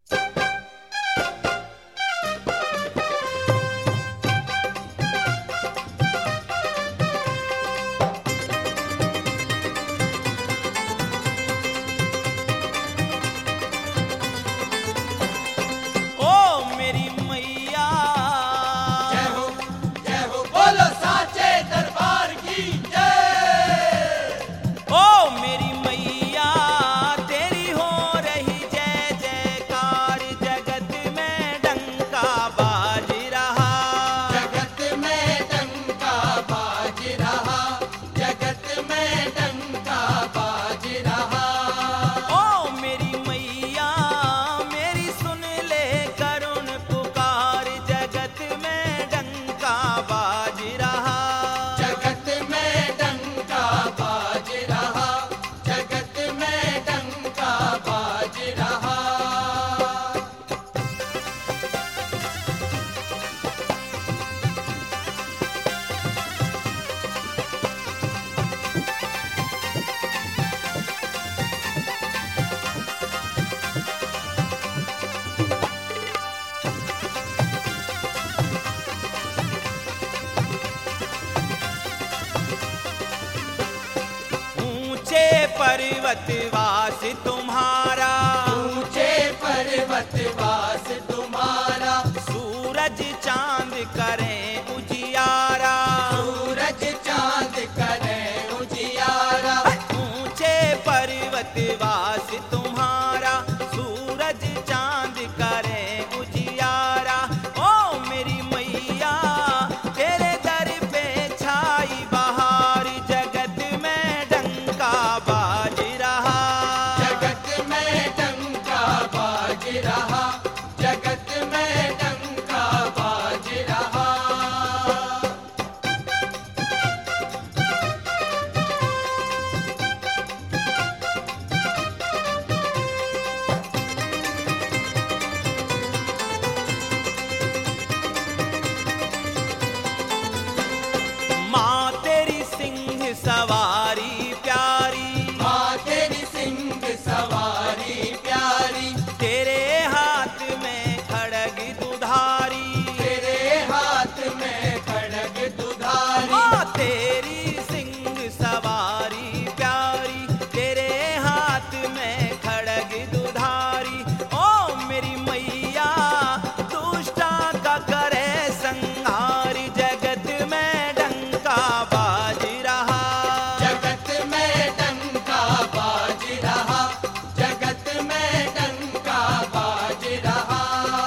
पर्वतवास तुम्हारा, ऊंचे पर्वतवास तुम्हारा, सूरज चांद करें उजियारा, सूरज चांद करें उजियारा। ऊंचे पर्वतवास तुम्हारा, सूरज चांद करें उजियारा। ओ मेरी मैया तेरे दर पे छाई बहार, जगत में डंका बाज रहा, जगत में डंका बाज रहा, जगत में डंका बाज रहा। माँ तेरी सिंह सवारी प्यारी, माँ तेरी सिंह सवारी प्यारी, तेरे हाथ में खड़ग दुधारी, तेरे हाथ में खड़ग दुधारी। माँ तेरी सिंह सवारी प्यारी, तेरे हाथ में खड़ग दुधारी। ओ मेरी मैया दुष्टा का करे संहार, जगत में डंका बाज रहा, जगत में डंका बाज रहा, जगत में डंका बाज रहा।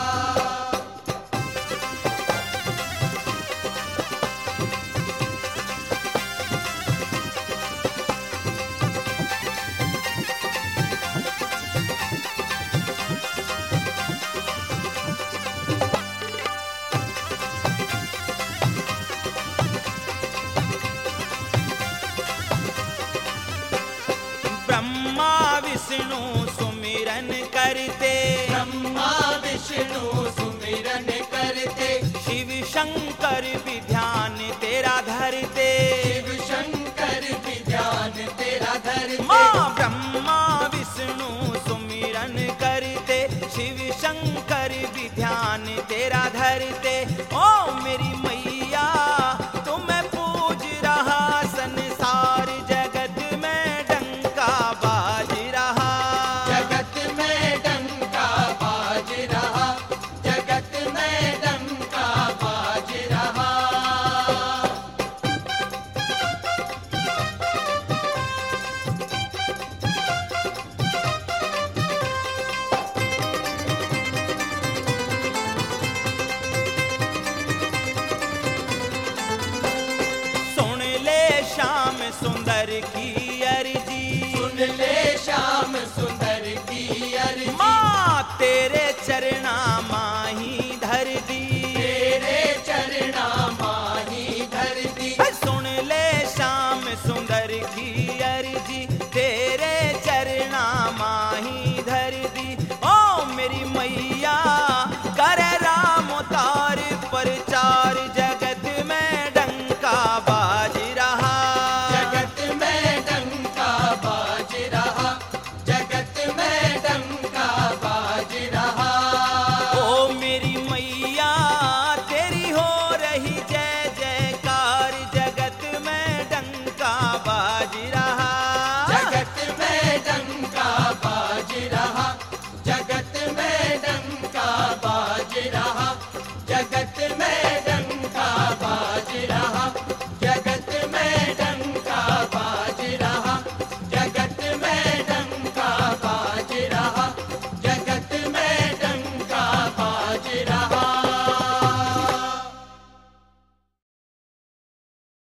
ब्रह्मा विष्णु सुमिरन करते, ब्रह्मा विष्णु सुमिरन करते, शिव शंकर भी ध्यान तेरा धरते। शिव शंकर भी ध्यान तेरा धरते। माँ ब्रह्मा विष्णु सुमिरन करते, शिव शंकर भी ध्यान तेरा धरते। ओ मेरी मैया तुम्हें पूज रहा संसार, जगत में डंका बाज रहा, जगत में डंका बाज रहा, जगत में डंका बाज रहा। सुन ले श्याम सुंदर की अर्जी, सुन ले श्याम सुंदर की अर्जी, माँ तेरे चरणा माही धर दी, तेरे चरणा माही धर दी। सुन ले श्याम सुंदर की अर्जी, तेरे चरणा माही धर